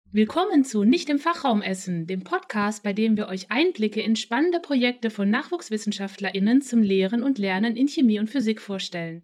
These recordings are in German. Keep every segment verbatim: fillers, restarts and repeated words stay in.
Willkommen zu Nicht im Fachraum essen, dem Podcast, bei dem wir euch Einblicke in spannende Projekte von NachwuchswissenschaftlerInnen zum Lehren und Lernen in Chemie und Physik vorstellen.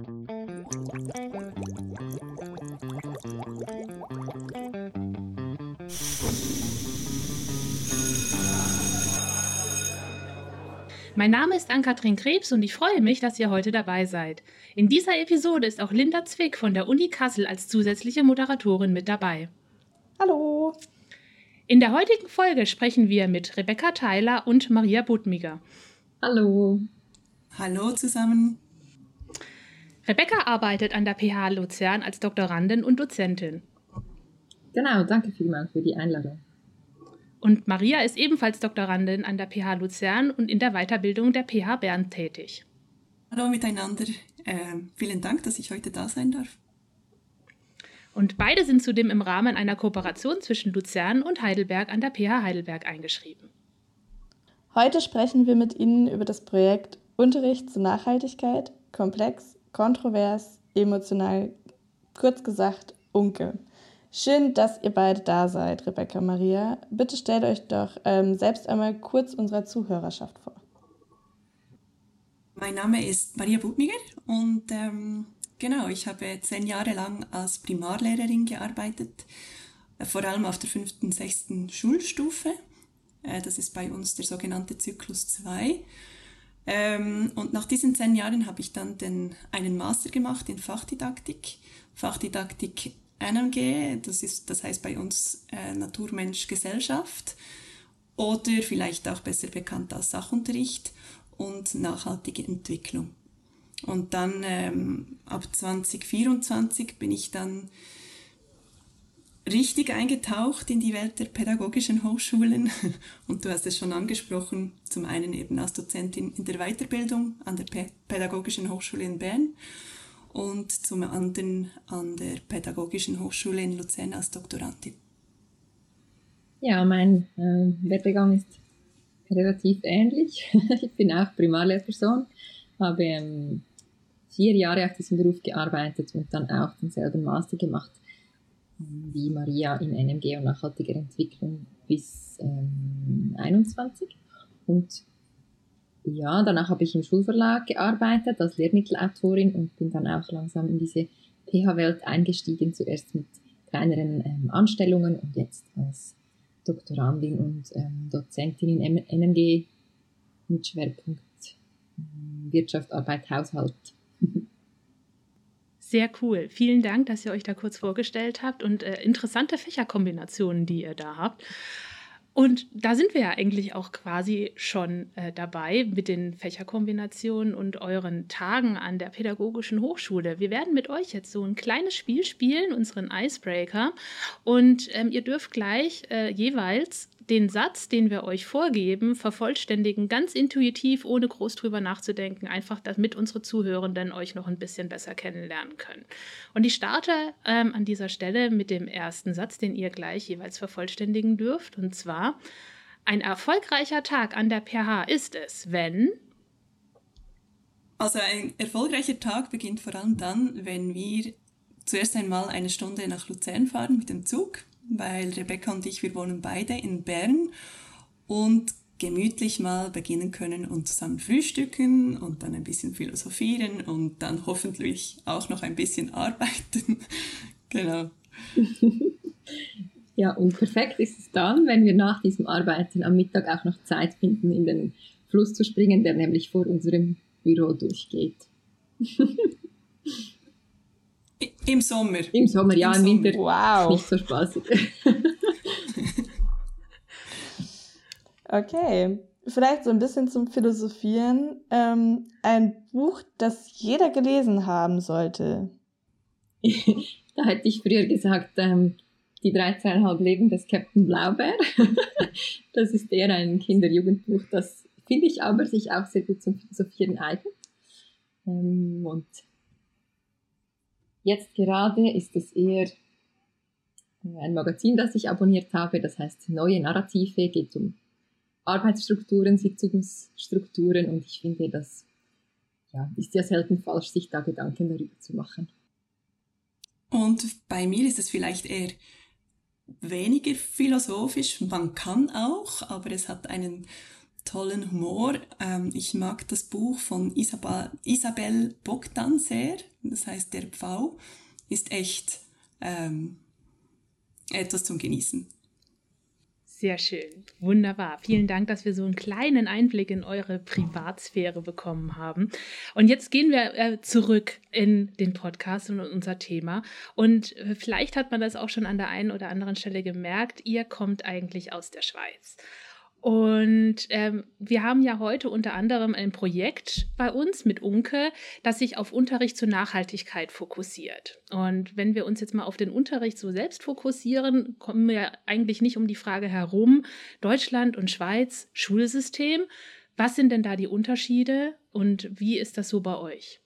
Mein Name ist Ann-Kathrin Krebs und ich freue mich, dass ihr heute dabei seid. In dieser Episode ist auch Linda Zwick von der Uni Kassel als zusätzliche Moderatorin mit dabei. Hallo! In der heutigen Folge sprechen wir mit Rebecca Theiler und Maria Budmiger. Hallo! Hallo zusammen! Rebecca arbeitet an der P H Luzern als Doktorandin und Dozentin. Genau, danke vielmals für die Einladung. Und Maria ist ebenfalls Doktorandin an der P H Luzern und in der Weiterbildung der P H Bern tätig. Hallo miteinander, äh, vielen Dank, dass ich heute da sein darf. Und beide sind zudem im Rahmen einer Kooperation zwischen Luzern und Heidelberg an der P H Heidelberg eingeschrieben. Heute sprechen wir mit Ihnen über das Projekt Unterricht zur Nachhaltigkeit, komplex, kontrovers, emotional, kurz gesagt Unke. Schön, dass ihr beide da seid, Rebecca, Maria. Bitte stellt euch doch ähm, selbst einmal kurz unserer Zuhörerschaft vor. Mein Name ist Maria Budmiger und ähm, genau, ich habe zehn Jahre lang als Primarlehrerin gearbeitet, äh, vor allem auf der fünften, sechsten Schulstufe. Äh, das ist bei uns der sogenannte Zyklus zwei. Ähm, und nach diesen zehn Jahren habe ich dann den, einen Master gemacht in Fachdidaktik. Fachdidaktik N M G, das ist, das heißt bei uns äh, Natur, Mensch, Gesellschaft oder vielleicht auch besser bekannt als Sachunterricht und nachhaltige Entwicklung. Und dann ähm, ab zwanzig vierundzwanzig bin ich dann richtig eingetaucht in die Welt der pädagogischen Hochschulen. Und du hast es schon angesprochen, zum einen eben als Dozentin in der Weiterbildung an der P- Pädagogischen Hochschule in Bern und zum anderen an der Pädagogischen Hochschule in Luzern als Doktorandin. Ja, mein äh, Werdegang ist relativ ähnlich. Ich bin auch Primarlehrperson, habe ähm, vier Jahre auf diesem Beruf gearbeitet und dann auch denselben Master gemacht wie Maria in N M G und nachhaltiger Entwicklung bis ähm, einundzwanzig. Und ja, danach habe ich im Schulverlag gearbeitet als Lehrmittelautorin und bin dann auch langsam in diese P H-Welt eingestiegen, zuerst mit kleineren ähm, Anstellungen und jetzt als Doktorandin und ähm, Dozentin in M- N M G mit Schwerpunkt ähm, Wirtschaft, Arbeit, Haushalt. Sehr cool. Vielen Dank, dass ihr euch da kurz vorgestellt habt und äh, interessante Fächerkombinationen, die ihr da habt. Und da sind wir ja eigentlich auch quasi schon äh, dabei mit den Fächerkombinationen und euren Tagen an der Pädagogischen Hochschule. Wir werden mit euch jetzt so ein kleines Spiel spielen, unseren Icebreaker. Und ähm, ihr dürft gleich äh, jeweils den Satz, den wir euch vorgeben, vervollständigen, ganz intuitiv, ohne groß drüber nachzudenken, einfach damit unsere Zuhörenden euch noch ein bisschen besser kennenlernen können. Und ich starte ähm, an dieser Stelle mit dem ersten Satz, den ihr gleich jeweils vervollständigen dürft. Und zwar: Ein erfolgreicher Tag an der P H ist es, wenn... Also ein erfolgreicher Tag beginnt vor allem dann, wenn wir zuerst einmal eine Stunde nach Luzern fahren mit dem Zug, weil Rebecca und ich, wir wohnen beide in Bern und gemütlich mal beginnen können und zusammen frühstücken und dann ein bisschen philosophieren und dann hoffentlich auch noch ein bisschen arbeiten. Genau. Ja, und perfekt ist es dann, wenn wir nach diesem Arbeiten am Mittag auch noch Zeit finden, in den Fluss zu springen, der nämlich vor unserem Büro durchgeht. Im Sommer. Im Sommer, ja, im, im Winter wow. Nicht so spaßig. Okay, vielleicht so ein bisschen zum Philosophieren. Ähm, ein Buch, das jeder gelesen haben sollte. Da hätte ich früher gesagt, ähm, die dreizehneinhalb Leben des Captain Blaubeer. Das ist eher ein Kinder-Jugendbuch, das finde ich aber sich auch sehr gut zum Philosophieren eignet. Ähm, und jetzt gerade ist es eher ein Magazin, das ich abonniert habe, das heißt Neue Narrative, geht um Arbeitsstrukturen, Sitzungsstrukturen und ich finde, das ja, ist ja selten falsch, sich da Gedanken darüber zu machen. Und bei mir ist es vielleicht eher weniger philosophisch. Man kann auch, aber es hat einen tollen Humor. Ähm, ich mag das Buch von Isabel, Isabel Bogdan sehr. Das heißt, der Pfau ist echt ähm, etwas zum Genießen. Sehr schön, wunderbar. Vielen Dank, dass wir so einen kleinen Einblick in eure Privatsphäre bekommen haben. Und jetzt gehen wir äh, zurück in den Podcast und unser Thema. Und äh, vielleicht hat man das auch schon an der einen oder anderen Stelle gemerkt, ihr kommt eigentlich aus der Schweiz. Und ähm, wir haben ja heute unter anderem ein Projekt bei uns mit Unke, das sich auf Unterricht zur Nachhaltigkeit fokussiert. Und wenn wir uns jetzt mal auf den Unterricht so selbst fokussieren, kommen wir eigentlich nicht um die Frage herum, Deutschland und Schweiz, Schulsystem. Was sind denn da die Unterschiede und wie ist das so bei euch?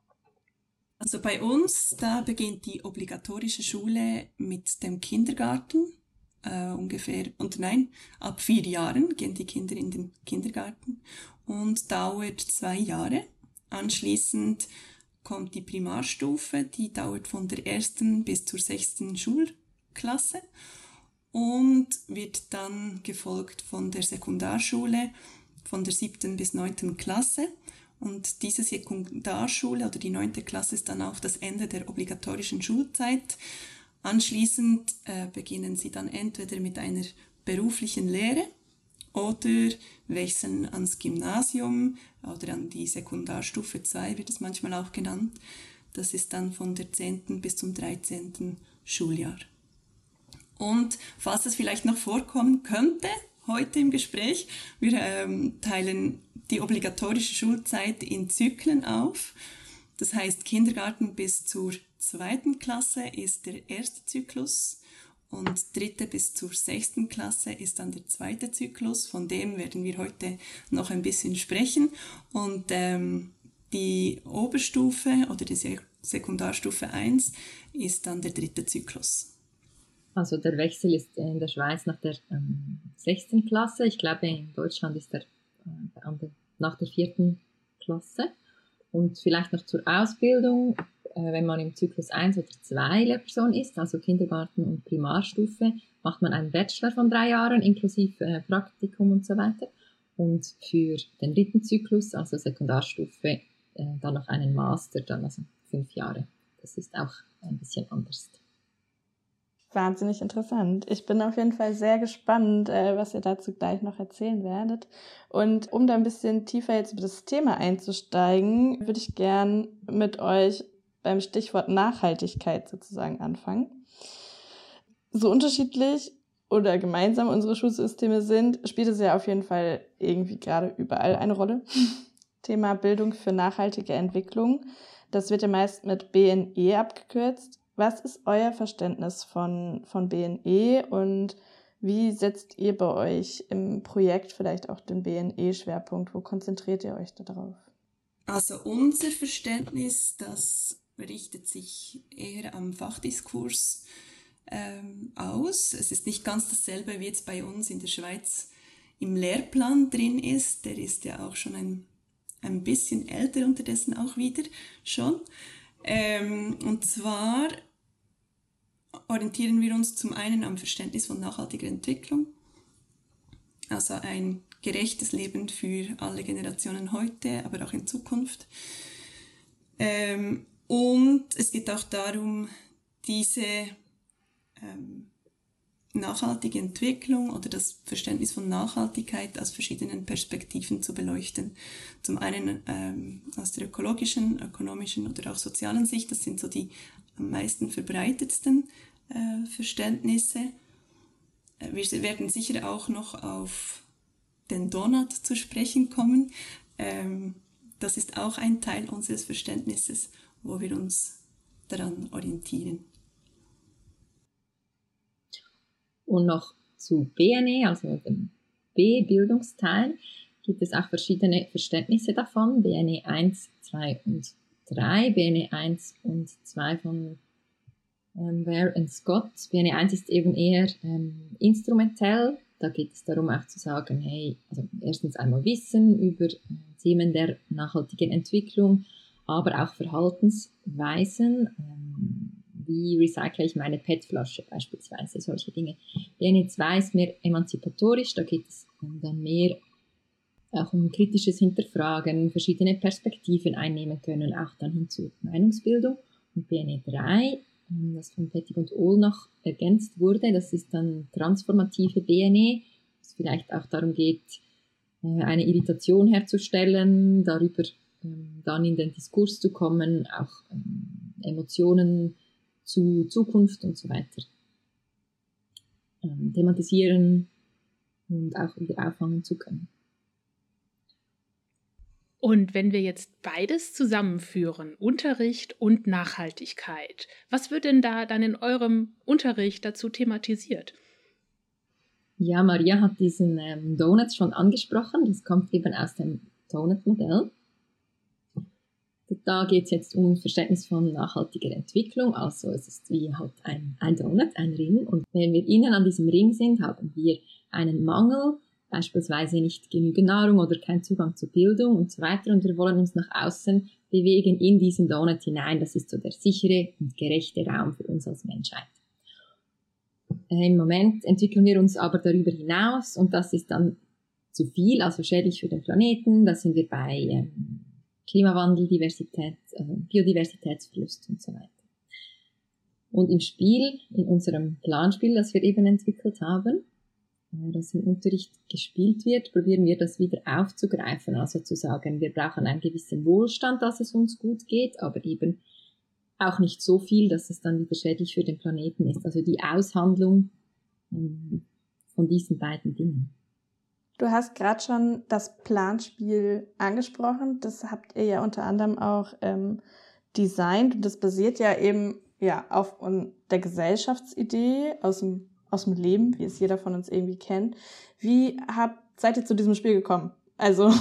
Also bei uns, da beginnt die obligatorische Schule mit dem Kindergarten. Uh, ungefähr, und nein, ab vier Jahren gehen die Kinder in den Kindergarten und dauert zwei Jahre. Anschließend kommt die Primarstufe, die dauert von der ersten bis zur sechsten Schulklasse und wird dann gefolgt von der Sekundarschule von der siebten bis neunten Klasse. Und diese Sekundarschule oder die neunte Klasse ist dann auch das Ende der obligatorischen Schulzeit. Anschließend äh, beginnen sie dann entweder mit einer beruflichen Lehre oder wechseln ans Gymnasium oder an die Sekundarstufe zwei, wird es manchmal auch genannt. Das ist dann von der zehnten bis zum dreizehnten Schuljahr. Und falls es vielleicht noch vorkommen könnte, heute im Gespräch, wir ähm, teilen die obligatorische Schulzeit in Zyklen auf. Das heißt, Kindergarten bis zur zweiten Klasse ist der erste Zyklus und dritte bis zur sechsten Klasse ist dann der zweite Zyklus. Von dem werden wir heute noch ein bisschen sprechen. Und ähm, die Oberstufe oder die Sekundarstufe eins ist dann der dritte Zyklus. Also der Wechsel ist in der Schweiz nach der ähm, sechsten Klasse. Ich glaube, in Deutschland ist er äh, nach der vierten Klasse. Und vielleicht noch zur Ausbildung, äh, wenn man im Zyklus eins oder zwei Lehrperson ist, also Kindergarten und Primarstufe, macht man einen Bachelor von drei Jahren, inklusive äh, Praktikum und so weiter. Und für den dritten Zyklus, also Sekundarstufe, äh, dann noch einen Master, dann also fünf Jahre. Das ist auch ein bisschen anders. Wahnsinnig interessant. Ich bin auf jeden Fall sehr gespannt, was ihr dazu gleich noch erzählen werdet. Und um da ein bisschen tiefer jetzt über das Thema einzusteigen, würde ich gern mit euch beim Stichwort Nachhaltigkeit sozusagen anfangen. So unterschiedlich oder gemeinsam unsere Schulsysteme sind, spielt es ja auf jeden Fall irgendwie gerade überall eine Rolle. Thema Bildung für nachhaltige Entwicklung. Das wird ja meist mit B N E abgekürzt. Was ist euer Verständnis von, von B N E und wie setzt ihr bei euch im Projekt vielleicht auch den B N E-Schwerpunkt? Wo konzentriert ihr euch da drauf? Also unser Verständnis, das richtet sich eher am Fachdiskurs ähm, aus. Es ist nicht ganz dasselbe, wie jetzt bei uns in der Schweiz im Lehrplan drin ist. Der ist ja auch schon ein, ein bisschen älter unterdessen auch wieder schon. Ähm, und zwar orientieren wir uns zum einen am Verständnis von nachhaltiger Entwicklung, also ein gerechtes Leben für alle Generationen heute, aber auch in Zukunft. Ähm, und es geht auch darum, diese ähm, nachhaltige Entwicklung oder das Verständnis von Nachhaltigkeit aus verschiedenen Perspektiven zu beleuchten. Zum einen ähm, aus der ökologischen, ökonomischen oder auch sozialen Sicht, das sind so die am meisten verbreitetsten äh, Verständnisse. Äh, wir werden sicher auch noch auf den Donut zu sprechen kommen. Ähm, das ist auch ein Teil unseres Verständnisses, wo wir uns daran orientieren. Und noch zu B N E, also dem B-Bildungsteil, gibt es auch verschiedene Verständnisse davon. B N E eins, zwei und drei. B N E eins und zwei von ähm, Ware und Scott. B N E eins ist eben eher ähm, instrumentell. Da geht es darum auch zu sagen, hey, also erstens einmal Wissen über äh, Themen der nachhaltigen Entwicklung, aber auch Verhaltensweisen, ähm, wie recycle ich meine P E T-Flasche beispielsweise, solche Dinge. B N E zwei ist mehr emanzipatorisch, da geht es dann mehr auch um kritisches Hinterfragen, verschiedene Perspektiven einnehmen können, auch dann hin zur Meinungsbildung. Und B N E drei, das von Pettig und Ohl noch ergänzt wurde, das ist dann transformative B N E, was vielleicht auch darum geht, eine Irritation herzustellen, darüber dann in den Diskurs zu kommen, auch Emotionen zu Zukunft und so weiter thematisieren und auch wieder auffangen zu können. Und wenn wir jetzt beides zusammenführen, Unterricht und Nachhaltigkeit, was wird denn da dann in eurem Unterricht dazu thematisiert? Ja, Maria hat diesen ähm, Donuts schon angesprochen. Das kommt eben aus dem Donut-Modell. Da geht es jetzt um Verständnis von nachhaltiger Entwicklung. Also es ist wie halt ein, ein Donut, ein Ring. Und wenn wir innen an diesem Ring sind, haben wir einen Mangel, beispielsweise nicht genügend Nahrung oder kein Zugang zur Bildung und so weiter. Und wir wollen uns nach außen bewegen in diesen Donut hinein. Das ist so der sichere und gerechte Raum für uns als Menschheit. Im Moment entwickeln wir uns aber darüber hinaus und das ist dann zu viel, also schädlich für den Planeten. Da sind wir bei ähm, Klimawandel, Diversität, äh, Biodiversitätsverlust und so weiter. Und im Spiel, in unserem Planspiel, das wir eben entwickelt haben, das im Unterricht gespielt wird, probieren wir das wieder aufzugreifen, also zu sagen, wir brauchen einen gewissen Wohlstand, dass es uns gut geht, aber eben auch nicht so viel, dass es dann wieder schädlich für den Planeten ist. Also die Aushandlung ähm, von diesen beiden Dingen. Du hast gerade schon das Planspiel angesprochen, das habt ihr ja unter anderem auch ähm, designt und das basiert ja eben ja auf der Gesellschaftsidee aus dem aus dem Leben, wie es jeder von uns irgendwie kennt. Wie habt, seid ihr zu diesem Spiel gekommen? Also,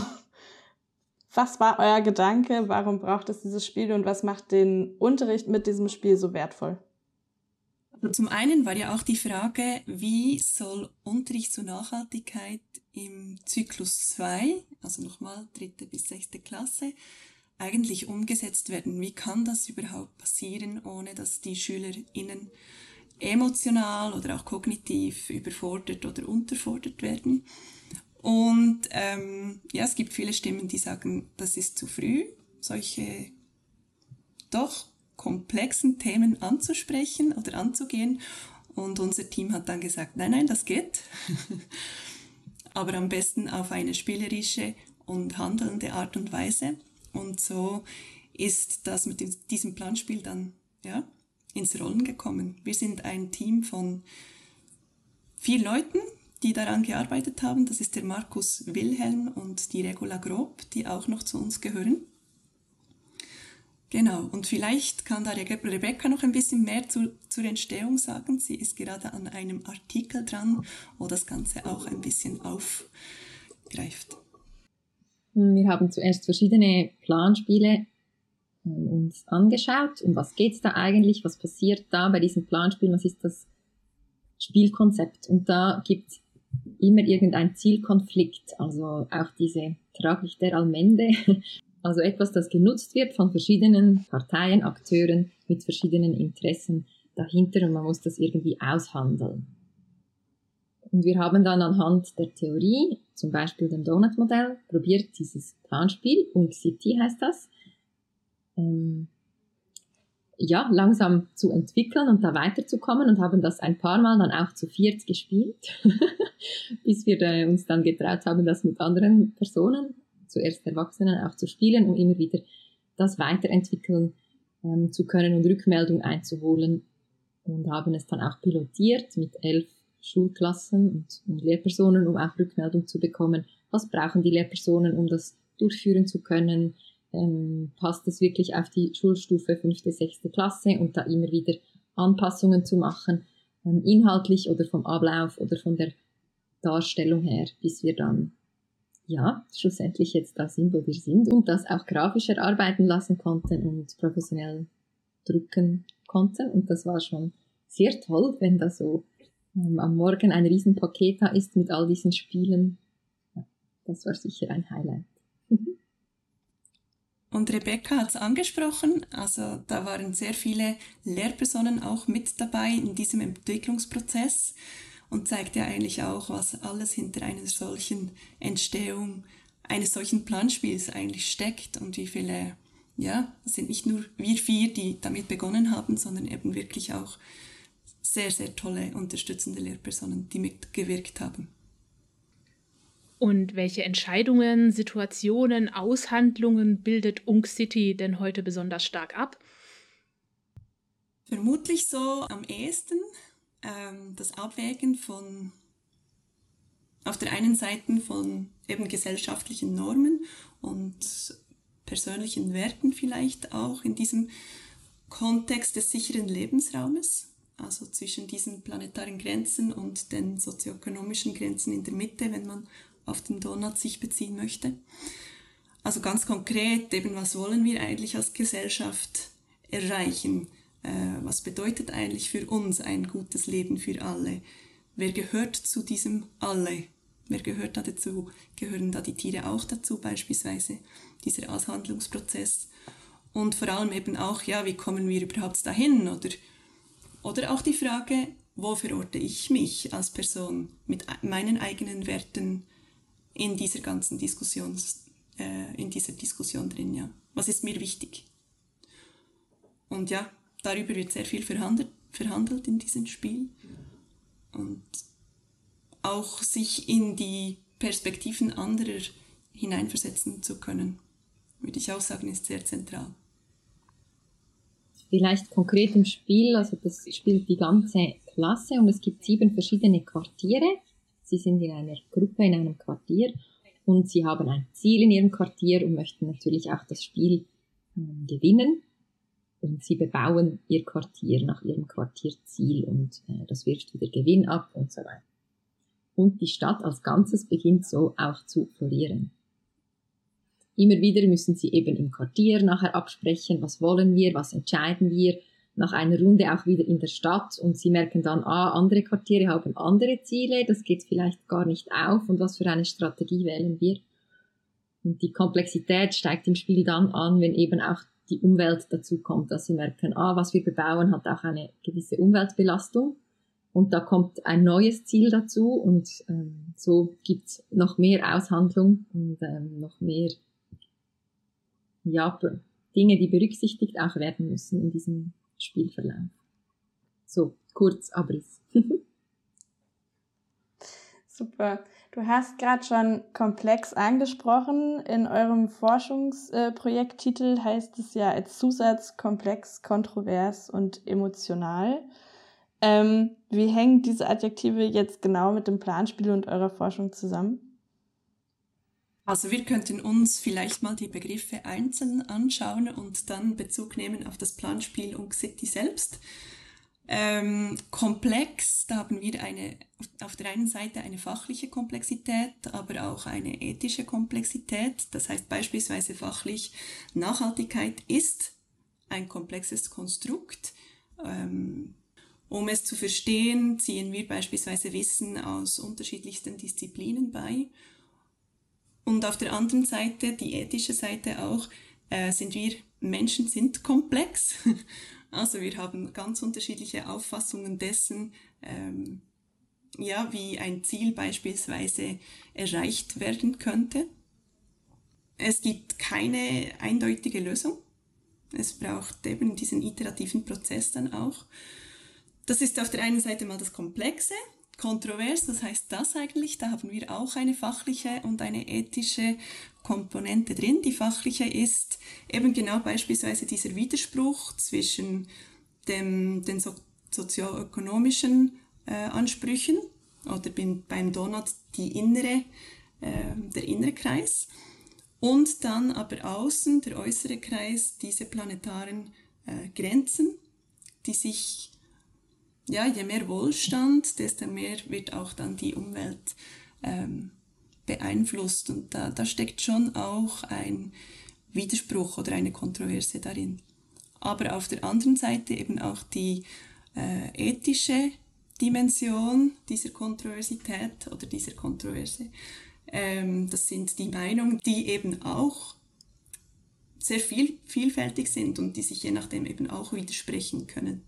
was war euer Gedanke? Warum braucht es dieses Spiel und was macht den Unterricht mit diesem Spiel so wertvoll? Zum einen war ja auch die Frage, wie soll Unterricht zur Nachhaltigkeit im Zyklus zwei, also nochmal dritte bis sechste Klasse, eigentlich umgesetzt werden? Wie kann das überhaupt passieren, ohne dass die SchülerInnen emotional oder auch kognitiv überfordert oder unterfordert werden? Und ähm, ja, es gibt viele Stimmen, die sagen, das ist zu früh, solche doch komplexen Themen anzusprechen oder anzugehen. Und unser Team hat dann gesagt, nein, nein, das geht. Aber am besten auf eine spielerische und handelnde Art und Weise. Und so ist das mit diesem Planspiel dann ja, ins Rollen gekommen. Wir sind ein Team von vier Leuten, die daran gearbeitet haben. Das ist der Markus Wilhelm und die Regula Grob, die auch noch zu uns gehören. Genau, und vielleicht kann da Rebecca noch ein bisschen mehr zu, zur Entstehung sagen. Sie ist gerade an einem Artikel dran, wo das Ganze auch ein bisschen aufgreift. Wir haben zuerst verschiedene Planspiele uns angeschaut. Um was geht's da eigentlich? Was passiert da bei diesem Planspiel? Was ist das Spielkonzept? Und da gibt's immer irgendein Zielkonflikt, also auch diese Tragik der Allmende. Also etwas, das genutzt wird von verschiedenen Parteien, Akteuren mit verschiedenen Interessen dahinter und man muss das irgendwie aushandeln. Und wir haben dann anhand der Theorie, zum Beispiel dem Donut-Modell, probiert dieses Planspiel, Unk City heißt das, ähm, ja, langsam zu entwickeln und da weiterzukommen und haben das ein paar Mal dann auch zu viert gespielt, bis wir äh, uns dann getraut haben, das mit anderen Personen, zuerst Erwachsenen, auch zu spielen, um immer wieder das weiterentwickeln ähm, zu können und Rückmeldung einzuholen und haben es dann auch pilotiert mit elf Schulklassen und, und Lehrpersonen, um auch Rückmeldung zu bekommen. Was brauchen die Lehrpersonen, um das durchführen zu können? Ähm, passt es wirklich auf die Schulstufe fünfte, sechste Klasse und da immer wieder Anpassungen zu machen, ähm, inhaltlich oder vom Ablauf oder von der Darstellung her, bis wir dann ja, schlussendlich jetzt da sind, wo wir sind und das auch grafisch erarbeiten lassen konnten und professionell drucken konnten. Und das war schon sehr toll, wenn da so ähm, am Morgen ein Riesenpaket da ist mit all diesen Spielen. Ja, das war sicher ein Highlight. Und Rebecca hat es angesprochen, also da waren sehr viele Lehrpersonen auch mit dabei in diesem Entwicklungsprozess und zeigt ja eigentlich auch, was alles hinter einer solchen Entstehung eines solchen Planspiels eigentlich steckt und wie viele, ja, es sind nicht nur wir vier, die damit begonnen haben, sondern eben wirklich auch sehr, sehr tolle unterstützende Lehrpersonen, die mitgewirkt haben. Und welche Entscheidungen, Situationen, Aushandlungen bildet Unk City denn heute besonders stark ab? Vermutlich so am ehesten ähm, das Abwägen von auf der einen Seite von eben gesellschaftlichen Normen und persönlichen Werten vielleicht auch in diesem Kontext des sicheren Lebensraumes, also zwischen diesen planetaren Grenzen und den sozioökonomischen Grenzen in der Mitte, wenn man auf den Donut sich beziehen möchte. Also ganz konkret, eben was wollen wir eigentlich als Gesellschaft erreichen? Äh, was bedeutet eigentlich für uns ein gutes Leben für alle? Wer gehört zu diesem Alle? Wer gehört da dazu? Gehören da die Tiere auch dazu beispielsweise? Dieser Aushandlungsprozess. Und vor allem eben auch, ja, wie kommen wir überhaupt dahin? Oder, oder auch die Frage, wo verorte ich mich als Person mit meinen eigenen Werten in dieser ganzen Diskussion, äh, in dieser Diskussion drin, ja. Was ist mir wichtig? Und ja, darüber wird sehr viel verhandelt, verhandelt in diesem Spiel. Und auch sich in die Perspektiven anderer hineinversetzen zu können, würde ich auch sagen, ist sehr zentral. Vielleicht konkret im Spiel, also das spielt die ganze Klasse und es gibt sieben verschiedene Quartiere. Sie sind in einer Gruppe, in einem Quartier und sie haben ein Ziel in ihrem Quartier und möchten natürlich auch das Spiel äh, gewinnen. Und sie bebauen ihr Quartier nach ihrem Quartierziel und äh, das wirft wieder Gewinn ab und so weiter. Und die Stadt als Ganzes beginnt so auch zu florieren. Immer wieder müssen sie eben im Quartier nachher absprechen, was wollen wir, was entscheiden wir, nach einer Runde auch wieder in der Stadt und sie merken dann, ah, andere Quartiere haben andere Ziele, das geht vielleicht gar nicht auf und was für eine Strategie wählen wir. Und die Komplexität steigt im Spiel dann an, wenn eben auch die Umwelt dazu kommt, dass sie merken, ah, was wir bebauen, hat auch eine gewisse Umweltbelastung und da kommt ein neues Ziel dazu und ähm, so gibt's noch mehr Aushandlung und ähm, noch mehr ja, Dinge, die berücksichtigt auch werden müssen in diesem Spielverlauf. So, kurz Abriss. Super. Du hast gerade schon komplex angesprochen. In eurem Forschungsprojekttitel äh, heißt es ja als Zusatz komplex, kontrovers und emotional. Ähm, wie hängen diese Adjektive jetzt genau mit dem Planspiel und eurer Forschung zusammen? Also wir könnten uns vielleicht mal die Begriffe einzeln anschauen und dann Bezug nehmen auf das Planspiel Unk City selbst. Ähm, komplex, da haben wir eine, auf der einen Seite eine fachliche Komplexität, aber auch eine ethische Komplexität. Das heißt beispielsweise fachlich, Nachhaltigkeit ist ein komplexes Konstrukt. Ähm, um es zu verstehen, ziehen wir beispielsweise Wissen aus unterschiedlichsten Disziplinen bei. Und auf der anderen Seite, die ethische Seite auch, äh, sind wir, Menschen sind komplex. Also wir haben ganz unterschiedliche Auffassungen dessen, ähm, ja, wie ein Ziel beispielsweise erreicht werden könnte. Es gibt keine eindeutige Lösung. Es braucht eben diesen iterativen Prozess dann auch. Das ist auf der einen Seite mal das Komplexe. Kontrovers, was heißt das eigentlich? Da haben wir auch eine fachliche und eine ethische Komponente drin. Die fachliche ist eben genau beispielsweise dieser Widerspruch zwischen dem, den so, sozioökonomischen äh, Ansprüchen oder bin, beim Donut die innere, äh, der innere Kreis und dann aber außen, der äußere Kreis, diese planetaren äh, Grenzen, die sich ja, je mehr Wohlstand, desto mehr wird auch dann die Umwelt ähm, beeinflusst. Und da, da steckt schon auch ein Widerspruch oder eine Kontroverse darin. Aber auf der anderen Seite eben auch die äh, ethische Dimension dieser Kontroversität oder dieser Kontroverse. Ähm, das sind die Meinungen, die eben auch sehr viel, vielfältig sind und die sich je nachdem eben auch widersprechen können.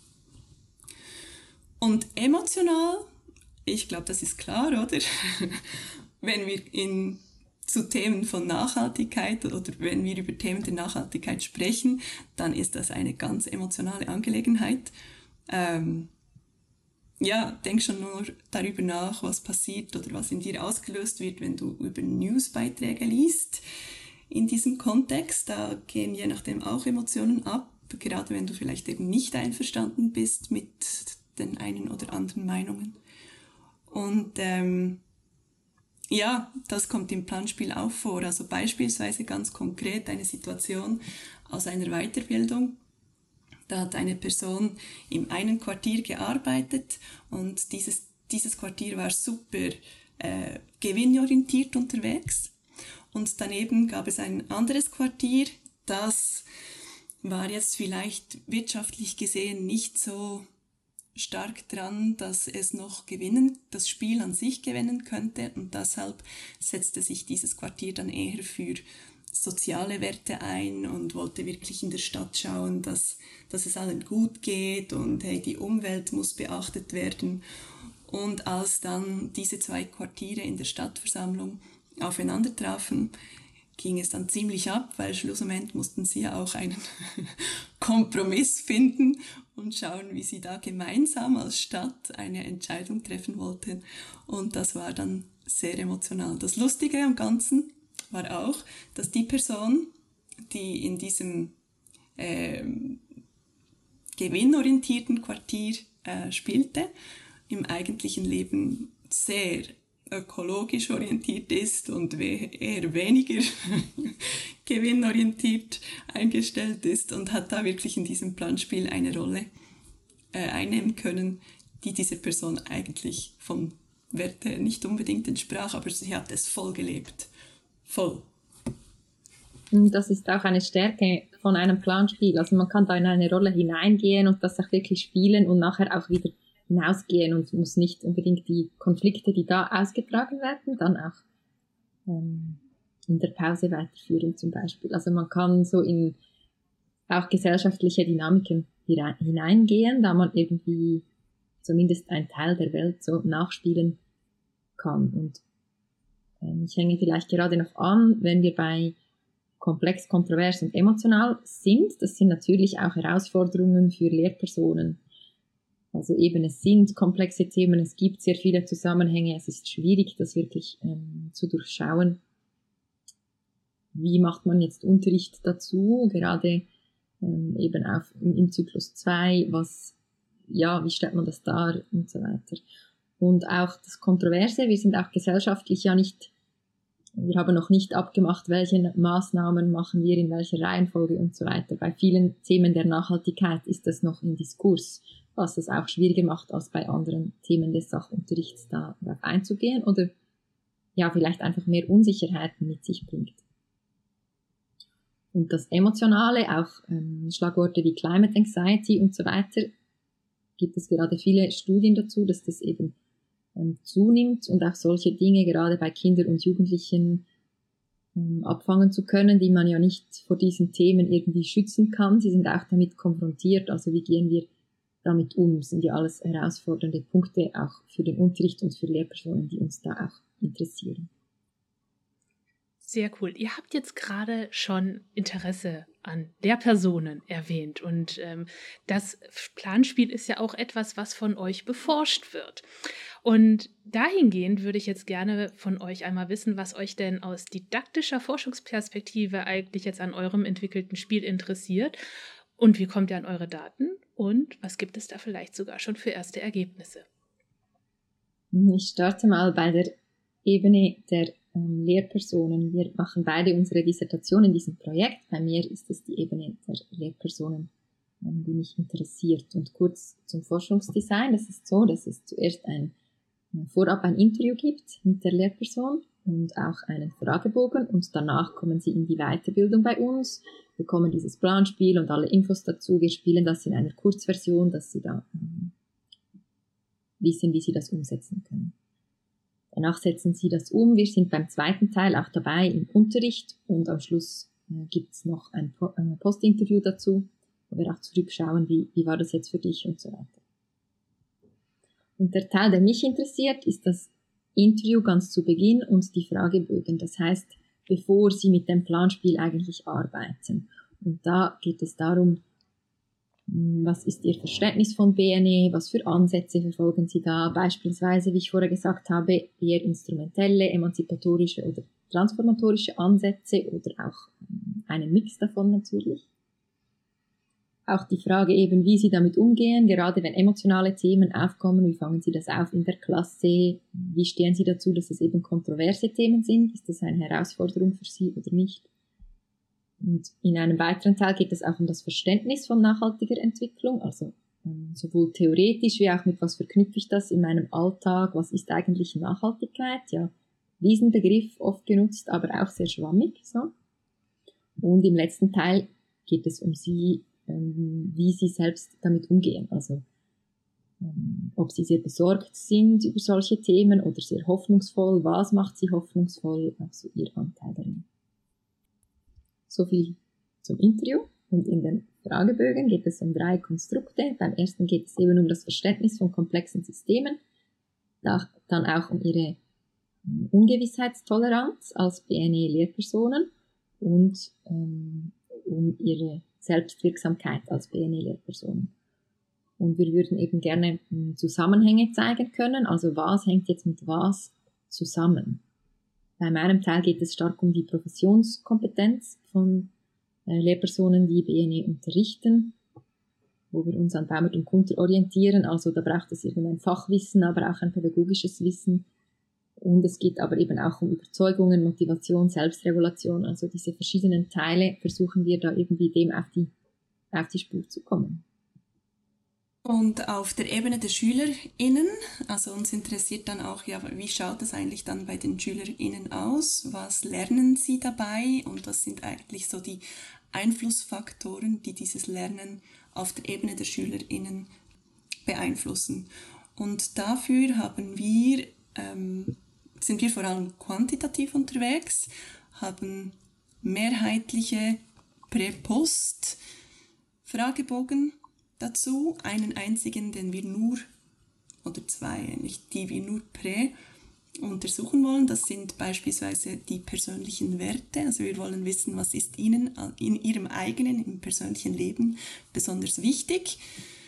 Und emotional, ich glaube, das ist klar, oder? Wenn wir in, zu Themen von Nachhaltigkeit oder wenn wir über Themen der Nachhaltigkeit sprechen, dann ist das eine ganz emotionale Angelegenheit. Ähm, ja, denk schon nur darüber nach, was passiert oder was in dir ausgelöst wird, wenn du über Newsbeiträge liest. In diesem Kontext, da gehen je nachdem auch Emotionen ab, gerade wenn du vielleicht eben nicht einverstanden bist mit den einen oder anderen Meinungen. Und ähm, ja, das kommt im Planspiel auch vor. Also beispielsweise ganz konkret eine Situation aus einer Weiterbildung. Da hat eine Person in einem Quartier gearbeitet und dieses, dieses Quartier war super äh, gewinnorientiert unterwegs. Und daneben gab es ein anderes Quartier, das war jetzt vielleicht wirtschaftlich gesehen nicht so stark dran, dass es noch gewinnen, das Spiel an sich gewinnen könnte, und deshalb setzte sich dieses Quartier dann eher für soziale Werte ein und wollte wirklich in der Stadt schauen, dass, dass es allen gut geht und hey, die Umwelt muss beachtet werden. Und als dann diese zwei Quartiere in der Stadtversammlung aufeinander trafen, ging es dann ziemlich ab, weil schlussendlich mussten sie ja auch einen Kompromiss finden und schauen, wie sie da gemeinsam als Stadt eine Entscheidung treffen wollten. Und das war dann sehr emotional. Das Lustige am Ganzen war auch, dass die Person, die in diesem äh, gewinnorientierten Quartier äh, spielte, im eigentlichen Leben sehr ökologisch orientiert ist und we- eher weniger gewinnorientiert eingestellt ist und hat da wirklich in diesem Planspiel eine Rolle äh, einnehmen können, die dieser Person eigentlich vom Wert her nicht unbedingt entsprach, aber sie hat es voll gelebt. Voll. Das ist auch eine Stärke von einem Planspiel. Also man kann da in eine Rolle hineingehen und das auch wirklich spielen und nachher auch wieder hinausgehen und muss nicht unbedingt die Konflikte, die da ausgetragen werden, dann auch ähm, in der Pause weiterführen zum Beispiel. Also man kann so in auch gesellschaftliche Dynamiken hineingehen, da man irgendwie zumindest einen Teil der Welt so nachspielen kann. Und ähm, ich hänge vielleicht gerade noch an, wenn wir bei komplex, kontrovers und emotional sind, das sind natürlich auch Herausforderungen für Lehrpersonen. Also eben, es sind komplexe Themen, es gibt sehr viele Zusammenhänge, es ist schwierig, das wirklich ähm, zu durchschauen. Wie macht man jetzt Unterricht dazu, gerade ähm, eben auch im, im Zyklus zwei, was, ja, wie stellt man das dar und so weiter. Und auch das Kontroverse, wir sind auch gesellschaftlich ja nicht, wir haben noch nicht abgemacht, welche Maßnahmen machen wir in welcher Reihenfolge und so weiter. Bei vielen Themen der Nachhaltigkeit ist das noch im Diskurs, was es auch schwieriger macht, als bei anderen Themen des Sachunterrichts da darauf einzugehen oder ja, vielleicht einfach mehr Unsicherheiten mit sich bringt. Und das Emotionale, auch ähm, Schlagworte wie Climate Anxiety und so weiter, gibt es gerade viele Studien dazu, dass das eben ähm, zunimmt und auch solche Dinge gerade bei Kindern und Jugendlichen ähm, abfangen zu können, die man ja nicht vor diesen Themen irgendwie schützen kann. Sie sind auch damit konfrontiert, also wie gehen wir damit um, sind ja alles herausfordernde Punkte auch für den Unterricht und für Lehrpersonen, die uns da auch interessieren. Sehr cool. Ihr habt jetzt gerade schon Interesse an Lehrpersonen erwähnt und ähm, das Planspiel ist ja auch etwas, was von euch beforscht wird. Und dahingehend würde ich jetzt gerne von euch einmal wissen, was euch denn aus didaktischer Forschungsperspektive eigentlich jetzt an eurem entwickelten Spiel interessiert und wie kommt ihr an eure Daten und was gibt es da vielleicht sogar schon für erste Ergebnisse? Ich starte mal bei der Ebene der ähm, Lehrpersonen. Wir machen beide unsere Dissertation in diesem Projekt. Bei mir ist es die Ebene der Lehrpersonen, ähm, die mich interessiert. Und kurz zum Forschungsdesign. Das ist so, dass es zuerst ein, vorab ein Interview gibt mit der Lehrperson und auch einen Fragebogen und danach kommen sie in die Weiterbildung bei uns, bekommen dieses Planspiel und alle Infos dazu. Wir spielen das in einer Kurzversion, dass sie da ähm, wissen, wie sie das umsetzen können. Danach setzen sie das um. Wir sind beim zweiten Teil auch dabei im Unterricht und am Schluss äh, gibt es noch ein, po ein Postinterview dazu, wo wir auch zurückschauen, wie, wie war das jetzt für dich und so weiter. Und der Teil, der mich interessiert, ist das Interview ganz zu Beginn und die Fragebögen. Das heißt, bevor Sie mit dem Planspiel eigentlich arbeiten. Und da geht es darum, was ist Ihr Verständnis von B N E, was für Ansätze verfolgen Sie da, beispielsweise, wie ich vorher gesagt habe, eher instrumentelle, emanzipatorische oder transformatorische Ansätze oder auch einen Mix davon natürlich. Auch die Frage eben, wie Sie damit umgehen, gerade wenn emotionale Themen aufkommen, wie fangen Sie das auf in der Klasse, wie stehen Sie dazu, dass es eben kontroverse Themen sind, ist das eine Herausforderung für Sie oder nicht? Und in einem weiteren Teil geht es auch um das Verständnis von nachhaltiger Entwicklung, also sowohl theoretisch wie auch mit was verknüpfe ich das in meinem Alltag, was ist eigentlich Nachhaltigkeit, ja, diesen Begriff oft genutzt, aber auch sehr schwammig, so. Und im letzten Teil geht es um Sie, wie sie selbst damit umgehen. Also ob sie sehr besorgt sind über solche Themen oder sehr hoffnungsvoll, was macht sie hoffnungsvoll, also ihr Anteil darin. So viel zum Interview. Und in den Fragebögen geht es um drei Konstrukte. Beim ersten geht es eben um das Verständnis von komplexen Systemen, dann auch um ihre Ungewissheitstoleranz als B N E-Lehrpersonen und ähm, um ihre Selbstwirksamkeit als B N E-Lehrpersonen. Und wir würden eben gerne Zusammenhänge zeigen können, also was hängt jetzt mit was zusammen. Bei meinem Teil geht es stark um die Professionskompetenz von äh, Lehrpersonen, die B N E unterrichten, wo wir uns an Baumert und Kunter orientieren, also da braucht es irgendein Fachwissen, aber auch ein pädagogisches Wissen. Und es geht aber eben auch um Überzeugungen, Motivation, Selbstregulation. Also diese verschiedenen Teile versuchen wir da irgendwie dem auf die, auf die Spur zu kommen. Und auf der Ebene der SchülerInnen, also uns interessiert dann auch, ja, wie schaut es eigentlich dann bei den SchülerInnen aus? Was lernen sie dabei? Und was sind eigentlich so die Einflussfaktoren, die dieses Lernen auf der Ebene der SchülerInnen beeinflussen? Und dafür haben wir ähm, sind wir vor allem quantitativ unterwegs, haben mehrheitliche Prä-Post-Fragebogen dazu, einen einzigen, den wir nur, oder zwei eigentlich, die wir nur prä untersuchen wollen. Das sind beispielsweise die persönlichen Werte, also wir wollen wissen, was ist Ihnen in Ihrem eigenen, im persönlichen Leben besonders wichtig.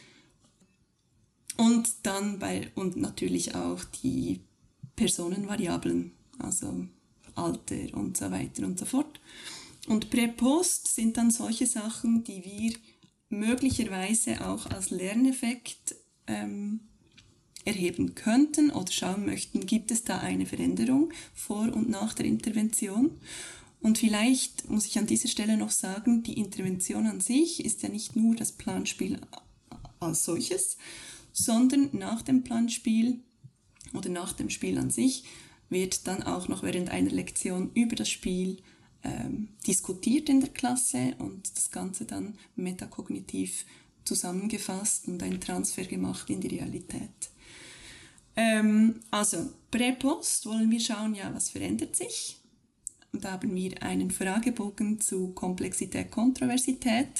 Und dann bei, und natürlich auch die Personenvariablen, also Alter und so weiter und so fort. Und Prä-Post sind dann solche Sachen, die wir möglicherweise auch als Lerneffekt ähm, erheben könnten oder schauen möchten, gibt es da eine Veränderung vor und nach der Intervention. Und vielleicht muss ich an dieser Stelle noch sagen, die Intervention an sich ist ja nicht nur das Planspiel als solches, sondern nach dem Planspiel oder nach dem Spiel an sich wird dann auch noch während einer Lektion über das Spiel ähm, diskutiert in der Klasse und das Ganze dann metakognitiv zusammengefasst und ein Transfer gemacht in die Realität. Ähm, also Prä-Post wollen wir schauen, ja, was verändert sich? Und da haben wir einen Fragebogen zu Komplexität, Kontroversität,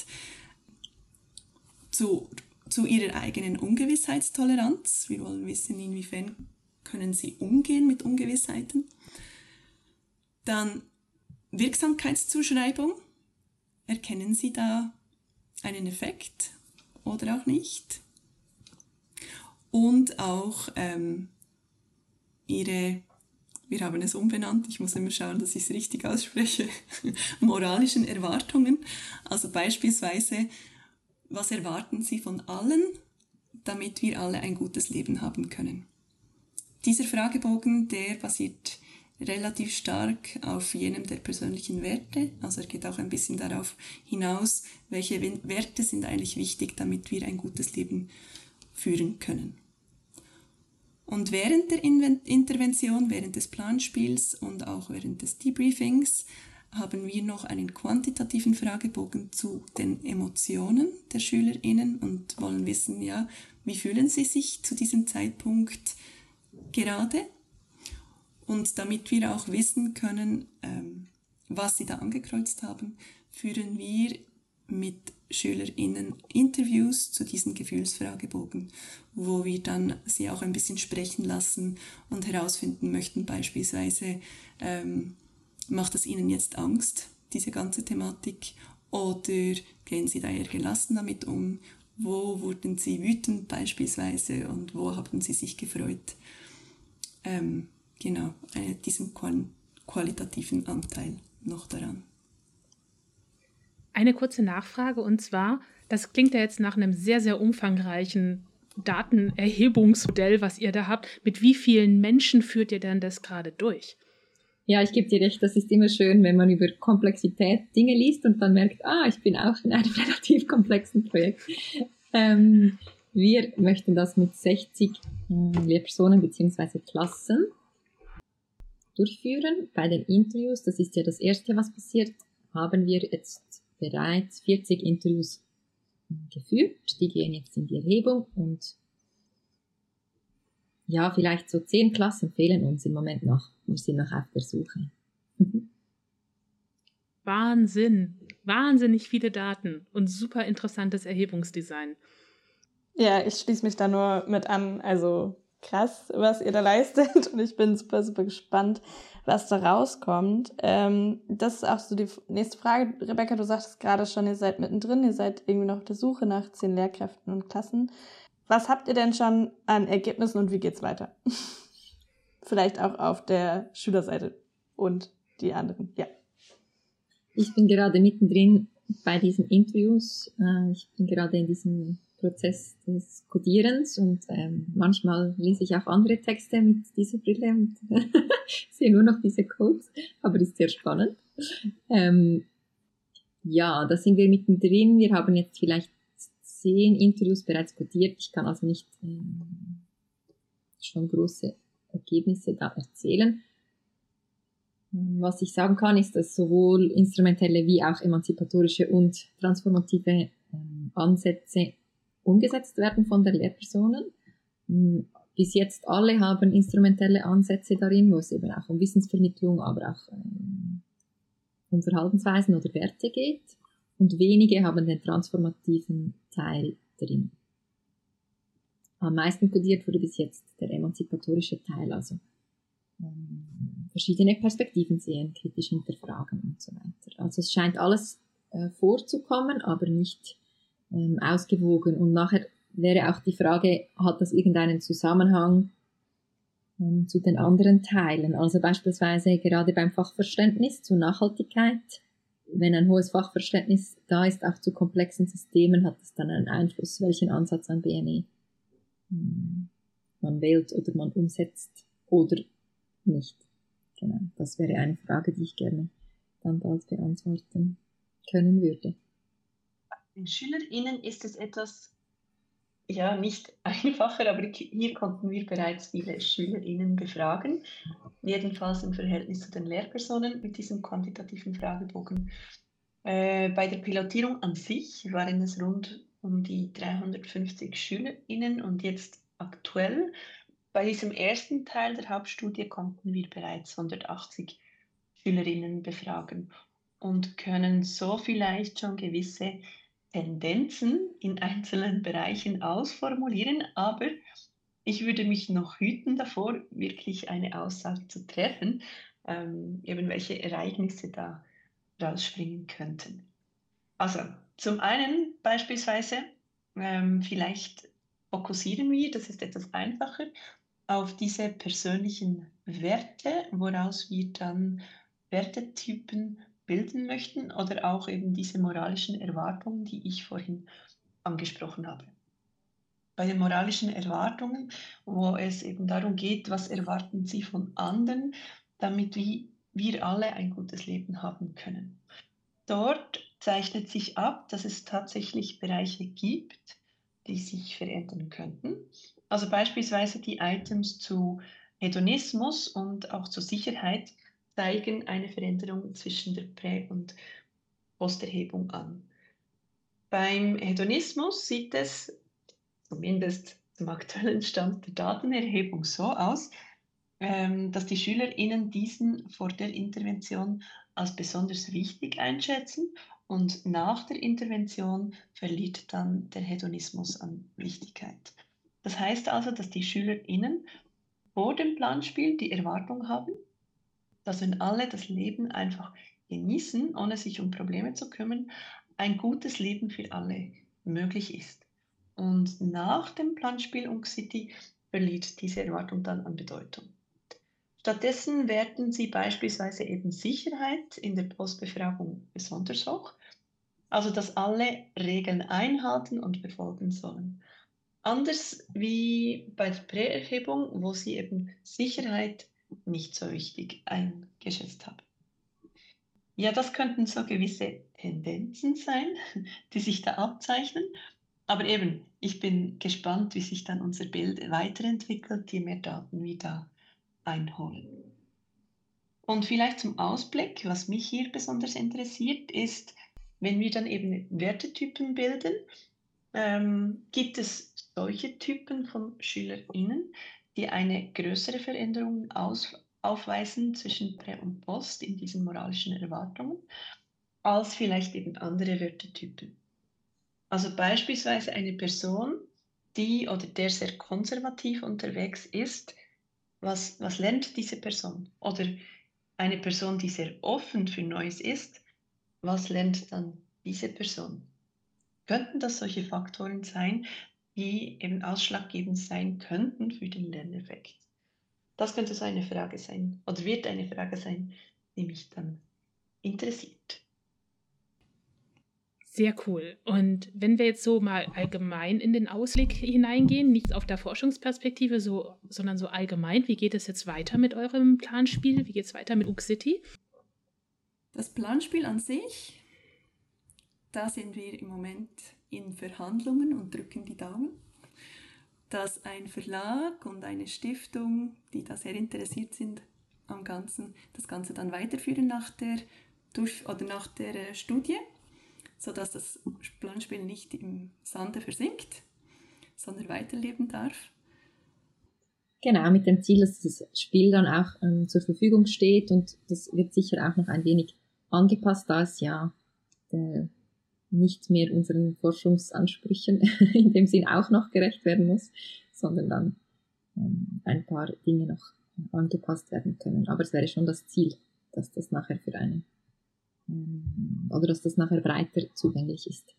zu, zu ihrer eigenen Ungewissheitstoleranz. Wir wollen wissen, inwiefern können sie umgehen mit Ungewissheiten. Dann Wirksamkeitszuschreibung. Erkennen Sie da einen Effekt oder auch nicht? Und auch ähm, Ihre, wir haben es umbenannt, ich muss immer schauen, dass ich es richtig ausspreche, moralischen Erwartungen. Also beispielsweise, was erwarten Sie von allen, damit wir alle ein gutes Leben haben können? Dieser Fragebogen, der basiert relativ stark auf jenem der persönlichen Werte. Also er geht auch ein bisschen darauf hinaus, welche Werte sind eigentlich wichtig, damit wir ein gutes Leben führen können. Und während der Intervention, während des Planspiels und auch während des Debriefings haben wir noch einen quantitativen Fragebogen zu den Emotionen der SchülerInnen und wollen wissen, ja, wie fühlen sie sich zu diesem Zeitpunkt gerade? Und damit wir auch wissen können, ähm, was Sie da angekreuzt haben, führen wir mit SchülerInnen Interviews zu diesen Gefühlsfragebogen, wo wir dann sie auch ein bisschen sprechen lassen und herausfinden möchten, beispielsweise, ähm, macht es Ihnen jetzt Angst, diese ganze Thematik, oder gehen Sie da eher gelassen damit um? Wo wurden Sie wütend beispielsweise und wo haben Sie sich gefreut? Ähm, genau, äh, diesen qual- qualitativen Anteil noch daran. Eine kurze Nachfrage, und zwar, das klingt ja jetzt nach einem sehr, sehr umfangreichen Datenerhebungsmodell, was ihr da habt. Mit wie vielen Menschen führt ihr denn das gerade durch? Ja, ich gebe dir recht, das ist immer schön, wenn man über Komplexität Dinge liest und dann merkt, ah, ich bin auch in einem relativ komplexen Projekt. Ähm, wir möchten das mit sechzig äh, Lehrpersonen bzw. Klassen durchführen. Bei den Interviews, das ist ja das Erste, was passiert, haben wir jetzt bereits vierzig Interviews geführt. Die gehen jetzt in die Erhebung und ja, vielleicht so zehn Klassen fehlen uns im Moment noch. Wir sind noch auf der Suche. Wahnsinn. Wahnsinnig viele Daten und super interessantes Erhebungsdesign. Ja, ich schließe mich da nur mit an. Also krass, was ihr da leistet. Und ich bin super, super gespannt, was da rauskommt. Ähm, das ist auch so die nächste Frage. Rebecca, du sagtest gerade schon, ihr seid mittendrin. Ihr seid irgendwie noch auf der Suche nach zehn Lehrkräften und Klassen. Was habt ihr denn schon an Ergebnissen und wie geht's weiter? Vielleicht auch auf der Schülerseite und die anderen, ja. Ich bin gerade mittendrin bei diesen Interviews. Äh, ich bin gerade in diesem Prozess des Codierens und ähm, manchmal lese ich auch andere Texte mit dieser Brille und sehe nur noch diese Codes, aber das ist sehr spannend. Ähm, ja, da sind wir mittendrin. Wir haben jetzt vielleicht zehn Interviews bereits codiert. Ich kann also nicht ähm, schon große Ergebnisse da erzählen. Was ich sagen kann, ist, dass sowohl instrumentelle wie auch emanzipatorische und transformative ähm, Ansätze umgesetzt werden von der Lehrpersonen. Bis jetzt alle haben instrumentelle Ansätze darin, wo es eben auch um Wissensvermittlung, aber auch ähm, um Verhaltensweisen oder Werte geht. Und wenige haben den transformativen Teil drin. Am meisten kodiert wurde bis jetzt der emanzipatorische Teil, also ähm, verschiedene Perspektiven sehen, kritisch hinterfragen und so weiter. Also es scheint alles äh, vorzukommen, aber nicht ähm, ausgewogen. Und nachher wäre auch die Frage, hat das irgendeinen Zusammenhang ähm, zu den anderen Teilen? Also beispielsweise gerade beim Fachverständnis zur Nachhaltigkeit. Wenn ein hohes Fachverständnis da ist, auch zu komplexen Systemen, hat es dann einen Einfluss, welchen Ansatz an B N E hm, man wählt oder man umsetzt oder nicht. Genau, das wäre eine Frage, die ich gerne dann bald beantworten können würde. Den SchülerInnen ist es etwas, ja, nicht einfacher, aber hier konnten wir bereits viele SchülerInnen befragen, jedenfalls im Verhältnis zu den Lehrpersonen mit diesem quantitativen Fragebogen. Äh, bei der Pilotierung an sich waren es rund um die dreihundertfünfzig SchülerInnen und jetzt aktuell bei diesem ersten Teil der Hauptstudie konnten wir bereits hundertachtzig SchülerInnen befragen und können so vielleicht schon gewisse Tendenzen in einzelnen Bereichen ausformulieren, aber ich würde mich noch hüten davor, wirklich eine Aussage zu treffen, ähm, eben welche Ereignisse da rausspringen könnten. Also zum einen beispielsweise, ähm, vielleicht fokussieren wir, das ist etwas einfacher, auf diese persönlichen Werte, woraus wir dann Wertetypen bilden möchten oder auch eben diese moralischen Erwartungen, die ich vorhin angesprochen habe. Bei den moralischen Erwartungen, wo es eben darum geht, was erwarten Sie von anderen, damit wir alle ein gutes Leben haben können. Dort zeichnet sich ab, dass es tatsächlich Bereiche gibt, die sich verändern könnten. Also beispielsweise die Items zu Hedonismus und auch zur Sicherheit zeigen eine Veränderung zwischen der Prä- und Posterhebung an. Beim Hedonismus sieht es zumindest zum aktuellen Stand der Datenerhebung so aus, ähm, dass die SchülerInnen diesen vor der Intervention als besonders wichtig einschätzen und nach der Intervention verliert dann der Hedonismus an Wichtigkeit. Das heißt also, dass die SchülerInnen vor dem Planspiel die Erwartung haben, dass wenn alle das Leben einfach genießen, ohne sich um Probleme zu kümmern, ein gutes Leben für alle möglich ist. Und nach dem Planspiel Unk-City verliert diese Erwartung dann an Bedeutung. Stattdessen werten sie beispielsweise eben Sicherheit in der Postbefragung besonders hoch, also dass alle Regeln einhalten und befolgen sollen. Anders wie bei der Präerhebung, wo sie eben Sicherheit nicht so wichtig eingeschätzt haben. Ja, das könnten so gewisse Tendenzen sein, die sich da abzeichnen. Aber eben, ich bin gespannt, wie sich dann unser Bild weiterentwickelt, je mehr Daten wir da einholen. Und vielleicht zum Ausblick, was mich hier besonders interessiert, ist, wenn wir dann eben Wertetypen bilden, ähm, gibt es solche Typen von SchülerInnen, die eine größere Veränderung aus, aufweisen zwischen Prä und Post in diesen moralischen Erwartungen, als vielleicht eben andere Wertetypen. Also beispielsweise eine Person, die oder der sehr konservativ unterwegs ist, was, was lernt diese Person? Oder eine Person, die sehr offen für Neues ist, was lernt dann diese Person? Könnten das solche Faktoren sein, die eben ausschlaggebend sein könnten für den Lerneffekt? Das könnte so eine Frage sein oder wird eine Frage sein, die mich dann interessiert. Sehr cool. Und wenn wir jetzt so mal allgemein in den Ausblick hineingehen, nicht auf der Forschungsperspektive, so, sondern so allgemein, wie geht es jetzt weiter mit eurem Planspiel? Wie geht es weiter mit Unk-City? Das Planspiel an sich, da sind wir im Moment in Verhandlungen und drücken die Daumen, dass ein Verlag und eine Stiftung, die da sehr interessiert sind am Ganzen, das Ganze dann weiterführen nach der, durch, oder nach der Studie, sodass das Planspiel nicht im Sande versinkt, sondern weiterleben darf. Genau, mit dem Ziel, dass das Spiel dann auch ähm, zur Verfügung steht und das wird sicher auch noch ein wenig angepasst, da es ja äh, nicht mehr unseren Forschungsansprüchen in dem Sinn auch noch gerecht werden muss, sondern dann ähm, ein paar Dinge noch angepasst werden können. Aber es wäre schon das Ziel, dass das nachher für eine oder dass das nachher breiter zugänglich ist.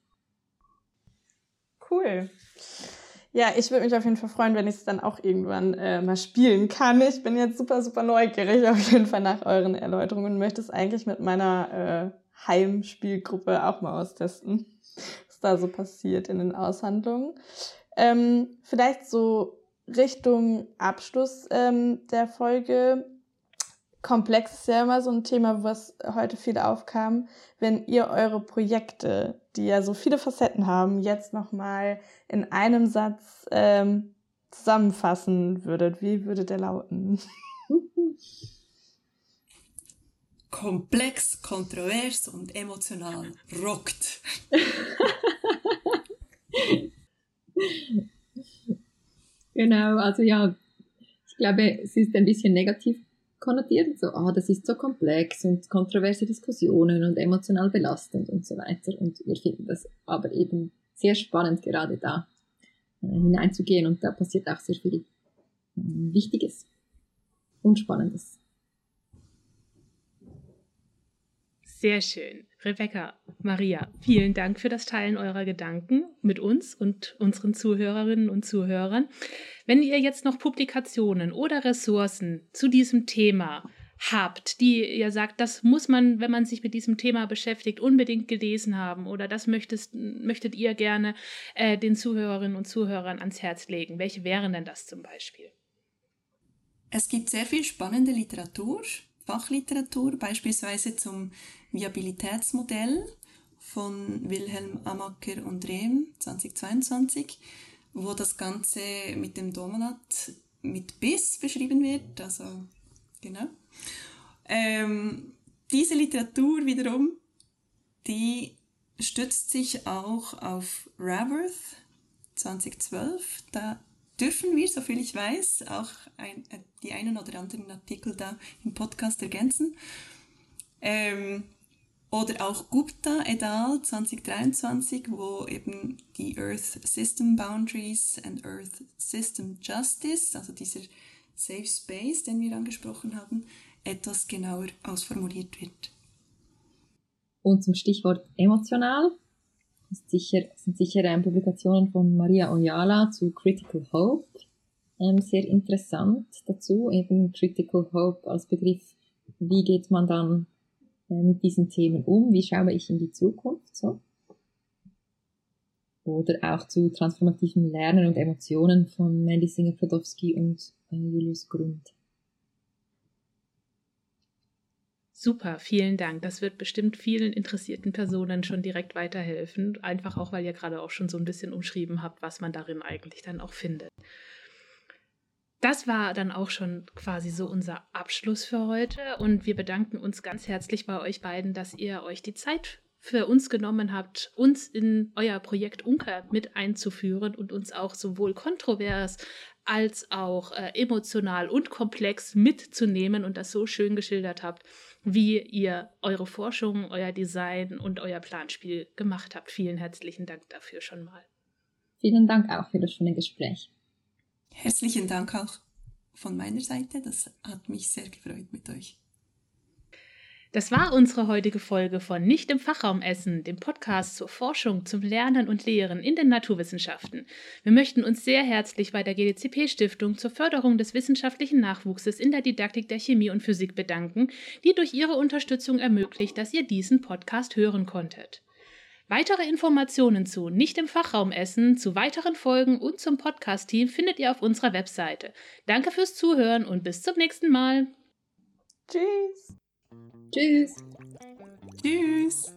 Cool. Ja, ich würde mich auf jeden Fall freuen, wenn ich es dann auch irgendwann äh, mal spielen kann. Ich bin jetzt super, super neugierig auf jeden Fall nach euren Erläuterungen und möchte es eigentlich mit meiner äh, Heimspielgruppe auch mal austesten, was da so passiert in den Aushandlungen. Ähm, vielleicht so Richtung Abschluss ähm, der Folge. Komplex ist ja immer so ein Thema, was heute viel aufkam. Wenn ihr eure Projekte, die ja so viele Facetten haben, jetzt nochmal in einem Satz ähm, zusammenfassen würdet, wie würde der lauten? Komplex, kontrovers und emotional. Rockt. Genau, also ja, ich glaube, es ist ein bisschen negativ konnotiert, so, ah, das ist so komplex und kontroverse Diskussionen und emotional belastend und so weiter. Und wir finden das aber eben sehr spannend, gerade da äh, hineinzugehen und da passiert auch sehr viel äh, Wichtiges und Spannendes. Sehr schön. Rebecca, Maria, vielen Dank für das Teilen eurer Gedanken mit uns und unseren Zuhörerinnen und Zuhörern. Wenn ihr jetzt noch Publikationen oder Ressourcen zu diesem Thema habt, die ihr sagt, das muss man, wenn man sich mit diesem Thema beschäftigt, unbedingt gelesen haben oder das möchtest, möchtet ihr gerne äh, den Zuhörerinnen und Zuhörern ans Herz legen, welche wären denn das zum Beispiel? Es gibt sehr viel spannende Literatur, Fachliteratur, beispielsweise zum Viabilitätsmodell von Wilhelm Amacker und Rehm zweitausendzweiundzwanzig, wo das Ganze mit dem Dominat mit Biss beschrieben wird, also genau. Ähm, diese Literatur wiederum, die stützt sich auch auf Raworth zweitausendzwölf, da dürfen wir, soviel ich weiß, auch ein, äh, die einen oder anderen Artikel da im Podcast ergänzen. Ähm, oder auch Gupta et al. zwanzig dreiundzwanzig, wo eben die Earth System Boundaries and Earth System Justice, also dieser Safe Space, den wir angesprochen haben, etwas genauer ausformuliert wird. Und zum Stichwort emotional ist sicher, sind sicher ähm, Publikationen von Maria Oyala zu Critical Hope ähm, sehr interessant dazu. Eben Critical Hope als Begriff, wie geht man dann äh, mit diesen Themen um, wie schaue ich in die Zukunft, so. Oder auch zu transformativem Lernen und Emotionen von Mandy Singer-Klodowski und äh, Julius Grund. Super, vielen Dank. Das wird bestimmt vielen interessierten Personen schon direkt weiterhelfen. Einfach auch, weil ihr gerade auch schon so ein bisschen umschrieben habt, was man darin eigentlich dann auch findet. Das war dann auch schon quasi so unser Abschluss für heute. Und wir bedanken uns ganz herzlich bei euch beiden, dass ihr euch die Zeit für uns genommen habt, uns in euer Projekt UNCA mit einzuführen und uns auch sowohl kontrovers als auch äh, emotional und komplex mitzunehmen und das so schön geschildert habt, wie ihr eure Forschung, euer Design und euer Planspiel gemacht habt. Vielen herzlichen Dank dafür schon mal. Vielen Dank auch für das schöne Gespräch. Herzlichen Dank auch von meiner Seite. Das hat mich sehr gefreut mit euch. Das war unsere heutige Folge von Nicht im Fachraum essen, dem Podcast zur Forschung, zum Lernen und Lehren in den Naturwissenschaften. Wir möchten uns sehr herzlich bei der G D C P-Stiftung zur Förderung des wissenschaftlichen Nachwuchses in der Didaktik der Chemie und Physik bedanken, die durch ihre Unterstützung ermöglicht, dass ihr diesen Podcast hören konntet. Weitere Informationen zu Nicht im Fachraum essen, zu weiteren Folgen und zum Podcast-Team findet ihr auf unserer Webseite. Danke fürs Zuhören und bis zum nächsten Mal. Tschüss. Tschüss. Tschüss.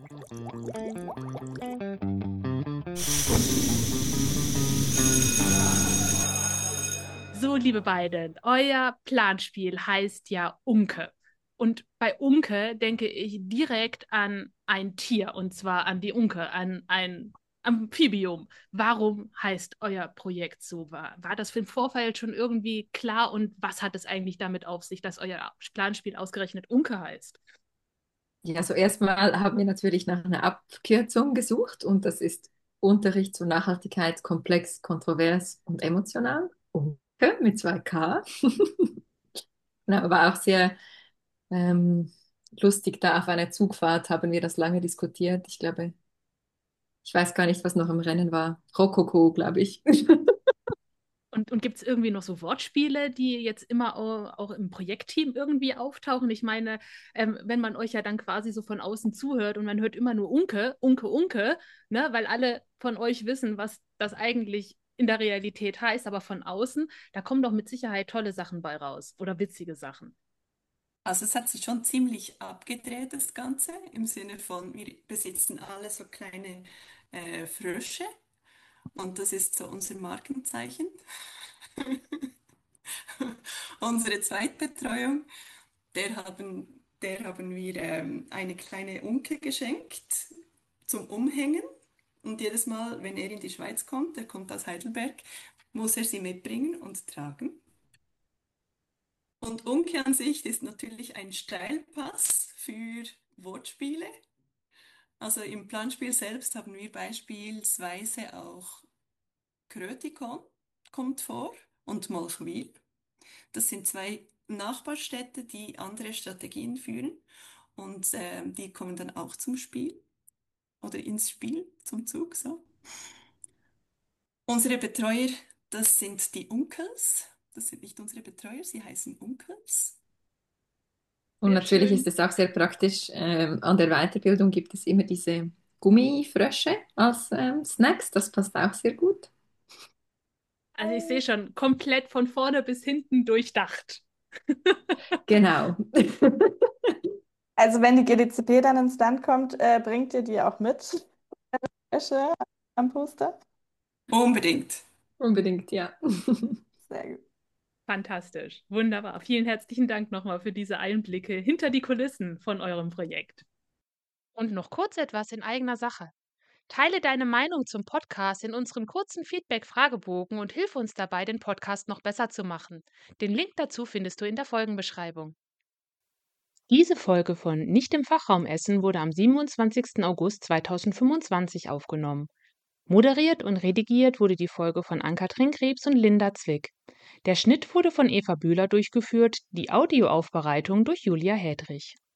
So, liebe beiden, euer Planspiel heißt ja Unke. Und bei Unke denke ich direkt an ein Tier, und zwar an die Unke, an ein Amphibium. Warum heißt euer Projekt so? War, war das für den Vorfeld schon irgendwie klar? Und was hat es eigentlich damit auf sich, dass euer Planspiel ausgerechnet Unke heißt? Ja, also erstmal haben wir natürlich nach einer Abkürzung gesucht und das ist Unterricht zur Nachhaltigkeit komplex, kontrovers und emotional. Unke mit zwei K. Na, aber auch sehr ähm, lustig, da auf einer Zugfahrt haben wir das lange diskutiert. Ich glaube, ich weiß gar nicht, was noch im Rennen war. Rokoko, glaube ich. Und, und gibt es irgendwie noch so Wortspiele, die jetzt immer auch, auch im Projektteam irgendwie auftauchen? Ich meine, ähm, wenn man euch ja dann quasi so von außen zuhört und man hört immer nur Unke, Unke, Unke, ne, weil alle von euch wissen, was das eigentlich in der Realität heißt, aber von außen, da kommen doch mit Sicherheit tolle Sachen bei raus oder witzige Sachen. Also es hat sich schon ziemlich abgedreht, das Ganze, im Sinne von, wir besitzen alle so kleine äh, Frösche und das ist so unser Markenzeichen. Unsere Zweitbetreuung, der haben, der haben wir ähm, eine kleine Unke geschenkt zum Umhängen. Und jedes Mal, wenn er in die Schweiz kommt, er kommt aus Heidelberg, muss er sie mitbringen und tragen. Und Unke an sich ist natürlich ein Steilpass für Wortspiele. Also im Planspiel selbst haben wir beispielsweise auch Krötikon kommt vor und Molchwil. Das sind zwei Nachbarstädte, die andere Strategien führen und äh, die kommen dann auch zum Spiel oder ins Spiel, zum Zug, so. Unsere Betreuer, das sind die Unkels. Das sind nicht unsere Betreuer, sie heißen Unkels. Und Sehr natürlich schön. ist es auch sehr praktisch, ähm, an der Weiterbildung gibt es immer diese Gummifrösche als ähm, Snacks. Das passt auch sehr gut. Also ich sehe schon, komplett von vorne bis hinten durchdacht. Genau. Also wenn die G D C P dann ins Land kommt, äh, bringt ihr die auch mit? Wäsche am Poster? Unbedingt. Unbedingt, ja. Sehr gut. Fantastisch, wunderbar. Vielen herzlichen Dank nochmal für diese Einblicke hinter die Kulissen von eurem Projekt. Und noch kurz etwas in eigener Sache. Teile deine Meinung zum Podcast in unserem kurzen Feedback-Fragebogen und hilf uns dabei, den Podcast noch besser zu machen. Den Link dazu findest du in der Folgenbeschreibung. Diese Folge von Nicht im Fachraum Essen wurde am siebenundzwanzigsten August zweitausendfünfundzwanzig aufgenommen. Moderiert und redigiert wurde die Folge von Ann-Kathrin Krebs und Linda Zwick. Der Schnitt wurde von Eva Bühler durchgeführt, die Audioaufbereitung durch Julia Hedrich.